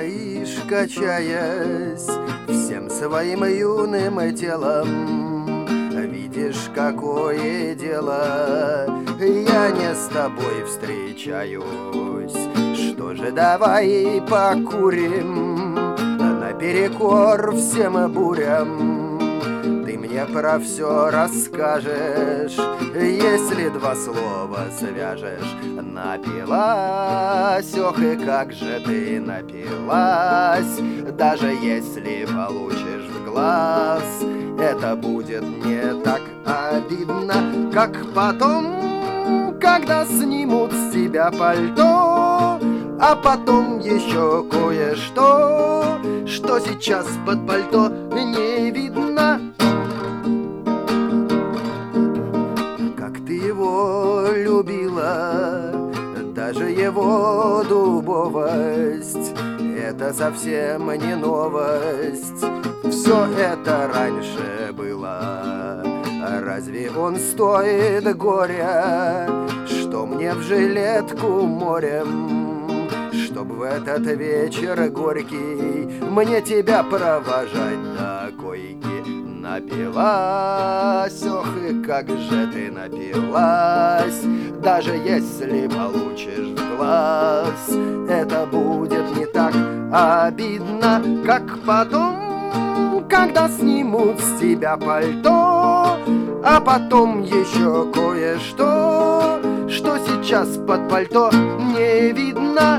стоишь, качаясь всем своим юным телом. Видишь, какое дело, я не с тобой встречаюсь. Что же, давай покурим наперекор всем бурям. Ты мне про все расскажешь, если два слова свяжешь. Напилась, ох и как же ты напилась. Даже если получишь в глаз, это будет не так обидно, как потом, когда снимут с тебя пальто. А потом еще кое-что, что сейчас под пальто не видно. Как ты его любила, даже его дубовость, это совсем не новость. Все это раньше было. Разве он стоит горя, что мне в жилетку морем? Чтоб в этот вечер горький мне тебя провожать до койки. Напилась, ох и как же ты напилась. Даже если получишь в глаз, это будет не так обидно, как потом, когда снимут с тебя пальто. А потом еще кое-что, что сейчас под пальто не видно.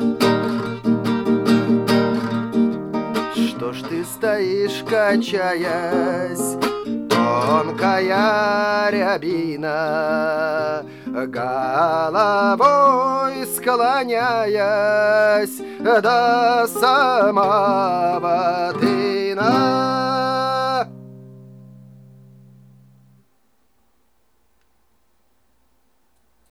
Что ж ты стоишь, качаясь, тонкая рябина, головой склоняясь до самого ты?